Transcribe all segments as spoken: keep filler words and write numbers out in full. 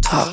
talk.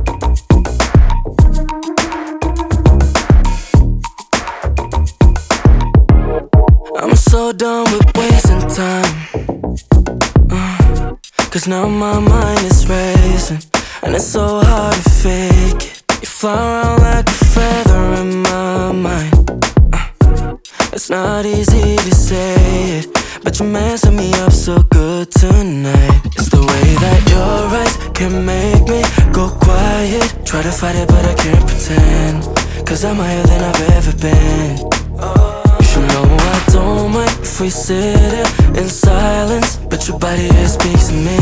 I'm so done with wasting time, uh, cause now my mind is racing, and it's so hard to fake it. You fly around like a feather in my mind, uh, it's not easy to say it, but you're messing me up so good tonight. It's the way that your eyes can make me go quiet. Try to fight it but I can't pretend, cause I'm higher than I've ever been. You should know I don't mind if we sit here in silence, but your body here speaks to me.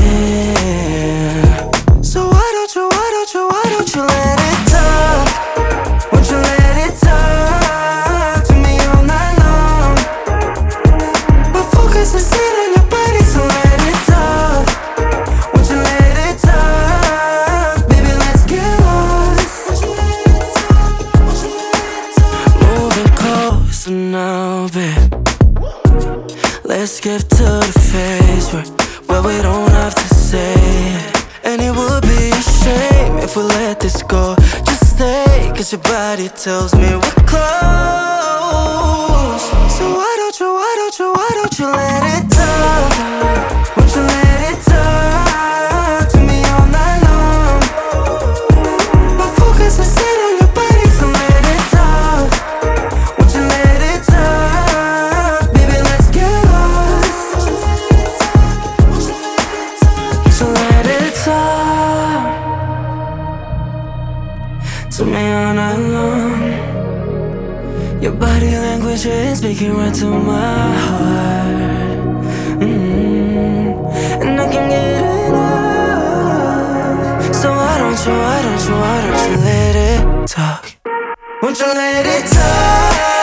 So why don't you, why don't you, why don't you let it talk? Won't you let it talk to me all night long? My focus is set on your body, so let it talk. Won't you let it talk? Baby, let's get lost. Moving closer now, babe. Let's get to the phase where, where we don't have to say it. And it would be a shame if we let this go. Just stay, cause your body tells me we're close. So why don't you, why don't you, why don't you let it talk? Won't you let it talk to me all night long? My focus is set on your body, so let it talk. Won't you let it talk? Baby, let's get lost. So let it talk to me all night long. Your body language is speaking right to my heart, mm-hmm. And I can get enough. So why don't you, why don't you, why don't you let it talk? Won't you let it talk?